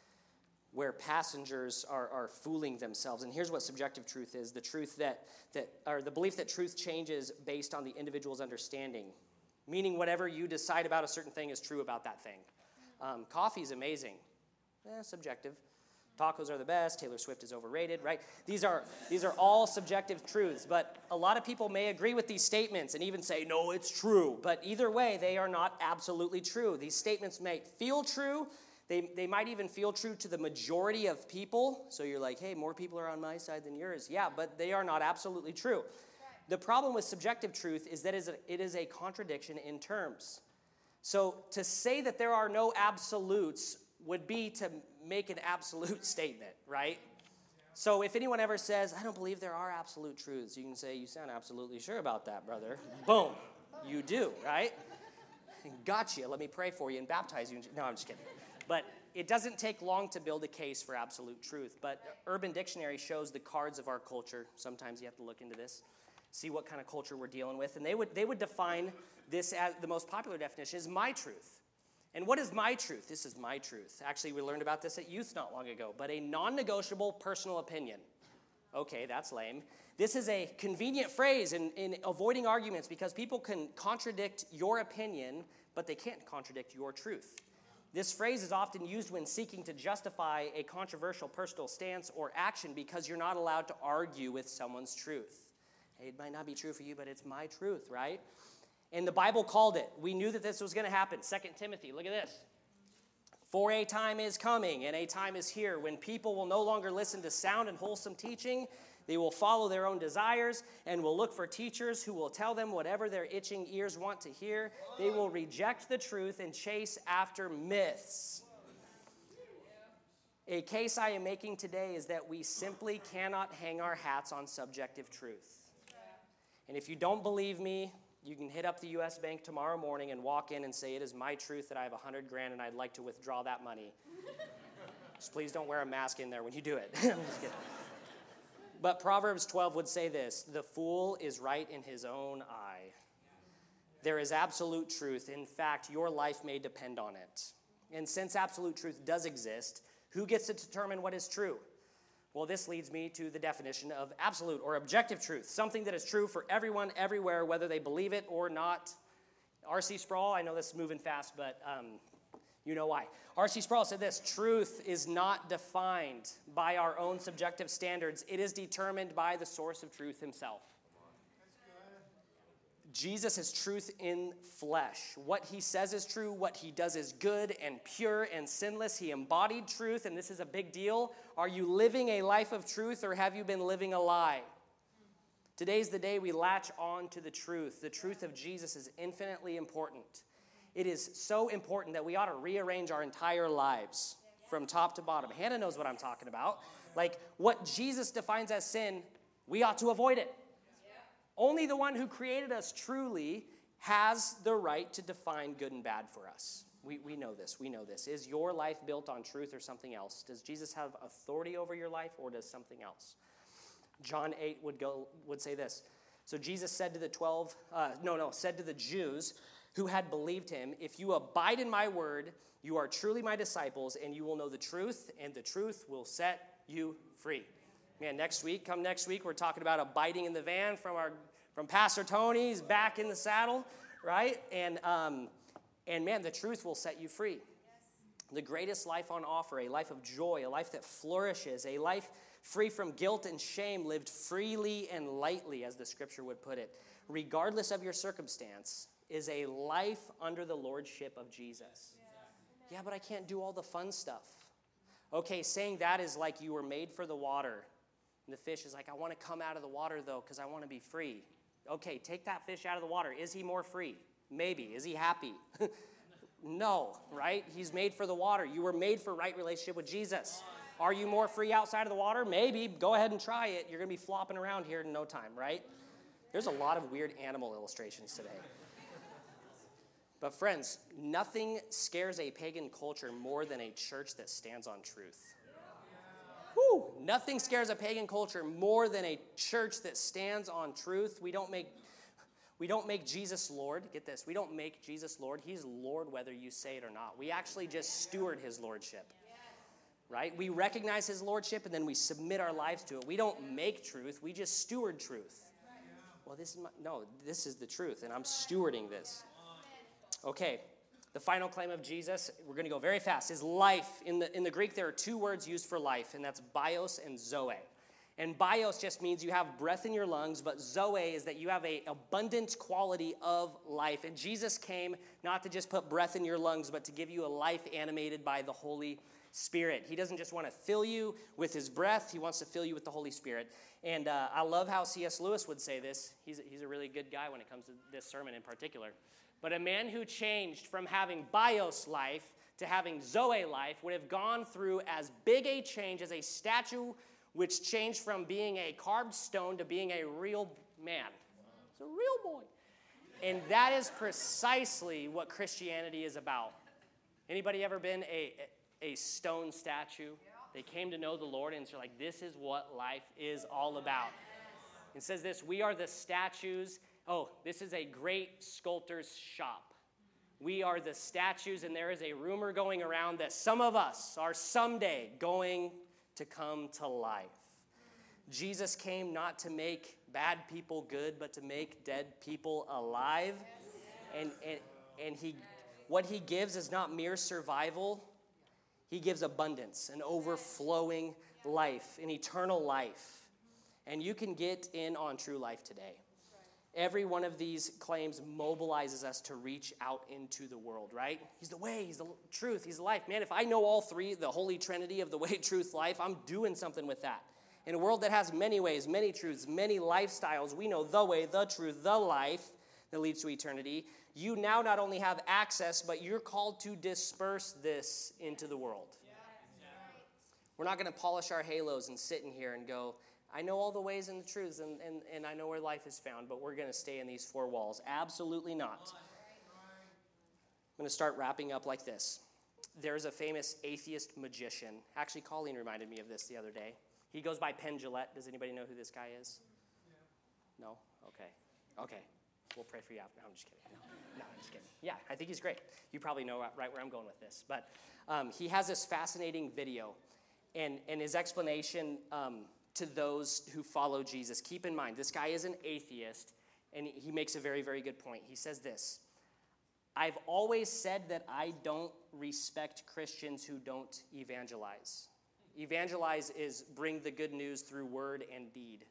where passengers are fooling themselves. And here's what subjective truth is: the truth or the belief that truth changes based on the individual's understanding, meaning whatever you decide about a certain thing is true about that thing. Coffee's amazing. Subjective. Tacos are the best. Taylor Swift is overrated, right? These are all subjective truths, but a lot of people may agree with these statements and even say, no, it's true. But either way, they are not absolutely true. These statements may feel true. They might even feel true to the majority of people. So you're like, hey, more people are on my side than yours. Yeah, but they are not absolutely true. The problem with subjective truth is that it is a contradiction in terms. So to say that there are no absolutes would be to make an absolute statement, right? So if anyone ever says, I don't believe there are absolute truths, you can say, you sound absolutely sure about that, brother. Boom. You do, right? Gotcha. Let me pray for you and baptize you. No, I'm just kidding. But it doesn't take long to build a case for absolute truth. But Urban Dictionary shows the cards of our culture. Sometimes you have to look into this, see what kind of culture we're dealing with. And they would define this as the most popular definition is my truth. And what is my truth? This is my truth. Actually, we learned about this at youth not long ago. But a non-negotiable personal opinion. Okay, that's lame. This is a convenient phrase in avoiding arguments because people can contradict your opinion, but they can't contradict your truth. This phrase is often used when seeking to justify a controversial personal stance or action because you're not allowed to argue with someone's truth. Hey, it might not be true for you, but it's my truth, right? And the Bible called it. We knew that this was going to happen. 2 Timothy, look at this. For a time is coming, and a time is here, when people will no longer listen to sound and wholesome teaching. They will follow their own desires and will look for teachers who will tell them whatever their itching ears want to hear. They will reject the truth and chase after myths. A case I am making today is that we simply cannot hang our hats on subjective truth. And if you don't believe me, you can hit up the U.S. Bank tomorrow morning and walk in and say, it is my truth that I have $100,000 and I'd like to withdraw that money. Just please don't wear a mask in there when you do it. I'm just kidding. But Proverbs 12 would say this: the fool is right in his own eye. There is absolute truth. In fact, your life may depend on it. And since absolute truth does exist, who gets to determine what is true? Well, this leads me to the definition of absolute or objective truth, something that is true for everyone, everywhere, whether they believe it or not. R.C. Sproul, I know this is moving fast, but you know why. R.C. Sproul said this: truth is not defined by our own subjective standards. It is determined by the source of truth himself. Jesus is truth in flesh. What he says is true. What he does is good and pure and sinless. He embodied truth, and this is a big deal. Are you living a life of truth, or have you been living a lie? Today's the day we latch on to the truth. The truth of Jesus is infinitely important. it is so important that we ought to rearrange our entire lives from top to bottom. Hannah knows what I'm talking about. Like, what Jesus defines as sin, we ought to avoid it. Only the one who created us truly has the right to define good and bad for us. We know this. We know this. Is your life built on truth or something else? Does Jesus have authority over your life, or does something else? John 8 would say this. So Jesus said to the Jews who had believed him, if you abide in my word, you are truly my disciples, and you will know the truth, and the truth will set you free. Man, next week, we're talking about abiding in the van from Pastor Tony's back in the saddle, right? And man, the truth will set you free. Yes. The greatest life on offer, a life of joy, a life that flourishes, a life free from guilt and shame, lived freely and lightly, as the scripture would put it, regardless of your circumstance, is a life under the lordship of Jesus. Yeah, but I can't do all the fun stuff. Okay, saying that is like you were made for the water. And the fish is like, I want to come out of the water, though, because I want to be free. Okay, take that fish out of the water. Is he more free? Maybe. Is he happy? No, right? He's made for the water. You were made for right relationship with Jesus. Are you more free outside of the water? Maybe. Go ahead and try it. You're going to be flopping around here in no time, right? There's a lot of weird animal illustrations today. But friends, nothing scares a pagan culture more than a church that stands on truth. Woo! Nothing scares a pagan culture more than a church that stands on truth. We don't make Jesus Lord. Get this. We don't make Jesus Lord. He's Lord whether you say it or not. We actually just steward his lordship. Right? We recognize his lordship and then we submit our lives to it. We don't make truth. We just steward truth. Well, this is the truth, and I'm stewarding this. Okay, the final claim of Jesus, we're going to go very fast, is life. In the Greek, there are two words used for life, and that's bios and zoe. And bios just means you have breath in your lungs, but zoe is that you have an abundant quality of life. And Jesus came not to just put breath in your lungs, but to give you a life animated by the Holy Spirit. He doesn't just want to fill you with his breath. He wants to fill you with the Holy Spirit. And I love how C.S. Lewis would say this. He's a really good guy when it comes to this sermon in particular. But a man who changed from having bios life to having zoe life would have gone through as big a change as a statue which changed from being a carved stone to being a real man. It's a real boy. And that is precisely what Christianity is about. Anybody ever been a stone statue? They came to know the Lord, and it's like, this is what life is all about. It says this, we are the statues. Oh, this is a great sculptor's shop. We are the statues, and there is a rumor going around that some of us are someday going to come to life. Jesus came not to make bad people good, but to make dead people alive. And what he gives is not mere survival. He gives abundance, an overflowing life, an eternal life. And you can get in on true life today. Every one of these claims mobilizes us to reach out into the world, right? He's the way, he's the truth, he's the life. Man, if I know all three, the Holy Trinity of the way, truth, life, I'm doing something with that. In a world that has many ways, many truths, many lifestyles, we know the way, the truth, the life that leads to eternity. You now not only have access, but you're called to disperse this into the world. We're not going to polish our halos and sit in here and go, I know all the ways and the truths, and I know where life is found, but we're going to stay in these four walls. Absolutely not. I'm going to start wrapping up like this. There's a famous atheist magician. Actually, Colleen reminded me of this the other day. He goes by Penn Jillette. Does anybody know who this guy is? No? Okay. We'll pray for you after. No, I'm just kidding. No, I'm just kidding. Yeah, I think he's great. You probably know right where I'm going with this. But he has this fascinating video, and his explanation to those who follow Jesus. Keep in mind, this guy is an atheist, and he makes a very, very good point. He says this, I've always said that I don't respect Christians who don't evangelize. Evangelize is bring the good news through word and deed.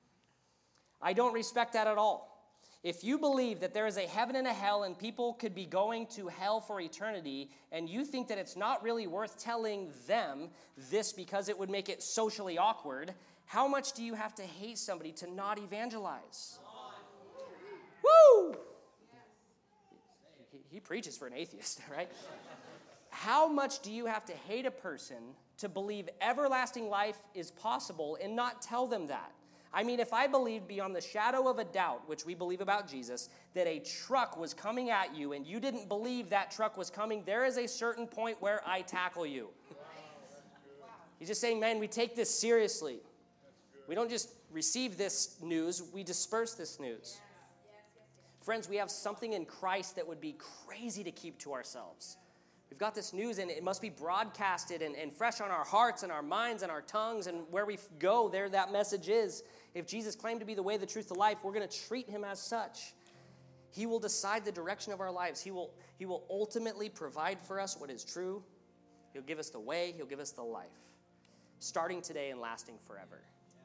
I don't respect that at all. If you believe that there is a heaven and a hell and people could be going to hell for eternity, and you think that it's not really worth telling them this because it would make it socially awkward, how much do you have to hate somebody to not evangelize? Woo! he preaches for an atheist, right? How much do you have to hate a person to believe everlasting life is possible and not tell them that? I mean, if I believed beyond the shadow of a doubt, which we believe about Jesus, that a truck was coming at you and you didn't believe that truck was coming, there is a certain point where I tackle you. He's just saying, man, we take this seriously. We don't just receive this news, we disperse this news. Friends, we have something in Christ that would be crazy to keep to ourselves. We've got this news, and it must be broadcasted and fresh on our hearts and our minds and our tongues, and where we go, there that message is. If Jesus claimed to be the way, the truth, the life, we're going to treat him as such. He will decide the direction of our lives. He will ultimately provide for us what is true. He'll give us the way. He'll give us the life, starting today and lasting forever.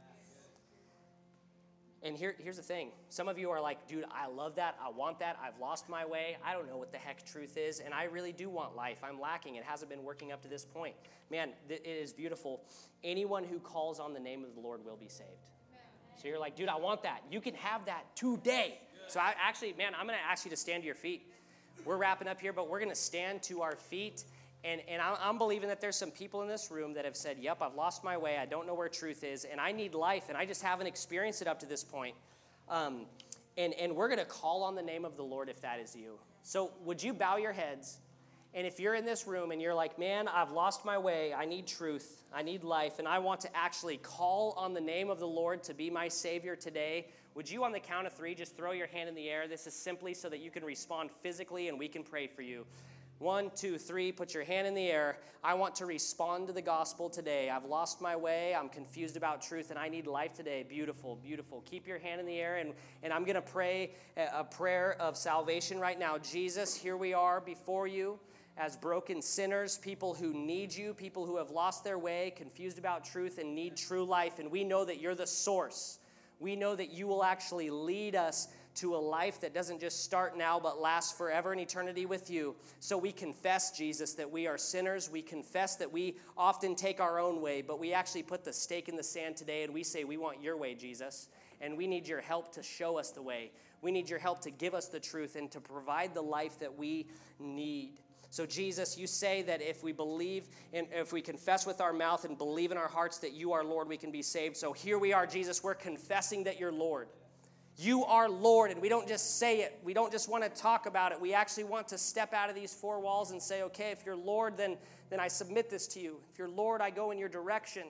And here's the thing. Some of you are like, dude, I love that. I want that. I've lost my way. I don't know what the heck truth is. And I really do want life. I'm lacking. It hasn't been working up to this point. Man, it is beautiful. Anyone who calls on the name of the Lord will be saved. So you're like, dude, I want that. You can have that today. So I'm going to ask you to stand to your feet. We're wrapping up here, but we're going to stand to our feet. And I'm believing that there's some people in this room that have said, yep, I've lost my way. I don't know where truth is, and I need life, and I just haven't experienced it up to this point. And we're going to call on the name of the Lord if that is you. So would you bow your heads? And if you're in this room and you're like, man, I've lost my way. I need truth. I need life, and I want to actually call on the name of the Lord to be my Savior today, would you, on the count of 3, just throw your hand in the air? This is simply so that you can respond physically, and we can pray for you. 1, 2, 3, put your hand in the air. I want to respond to the gospel today. I've lost my way. I'm confused about truth, and I need life today. Beautiful, beautiful. Keep your hand in the air, and I'm going to pray a prayer of salvation right now. Jesus, here we are before you as broken sinners, people who need you, people who have lost their way, confused about truth, and need true life, and we know that you're the source. We know that you will actually lead us to a life that doesn't just start now but lasts forever in eternity with you. So we confess, Jesus, that we are sinners. We confess that we often take our own way, but we actually put the stake in the sand today and we say we want your way, Jesus, and we need your help to show us the way. We need your help to give us the truth and to provide the life that we need. So Jesus, you say that if we believe and if we confess with our mouth and believe in our hearts that you are Lord, we can be saved. So here we are, Jesus, we're confessing that you're Lord. You are Lord, and we don't just say it. We don't just want to talk about it. We actually want to step out of these 4 walls and say, okay, if you're Lord, then I submit this to you. If you're Lord, I go in your direction.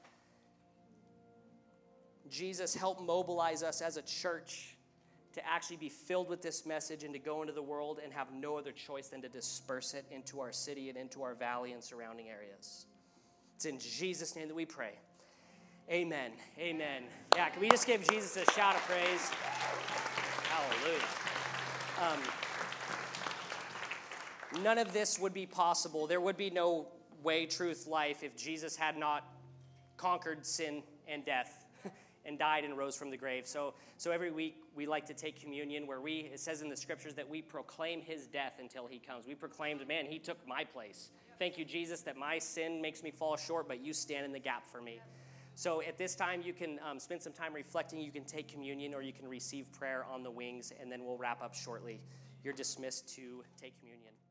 Jesus, help mobilize us as a church to actually be filled with this message and to go into the world and have no other choice than to disperse it into our city and into our valley and surrounding areas. It's in Jesus' name that we pray. Amen. Amen. Yeah, can we just give Jesus a shout of praise? Hallelujah. None of this would be possible. There would be no way, truth, life if Jesus had not conquered sin and death and died and rose from the grave. So every week we like to take communion where it says in the scriptures that we proclaim his death until he comes. We proclaimed, man, he took my place. Thank you, Jesus, that my sin makes me fall short, but you stand in the gap for me. So at this time, you can spend some time reflecting. You can take communion or you can receive prayer on the wings, and then we'll wrap up shortly. You're dismissed to take communion.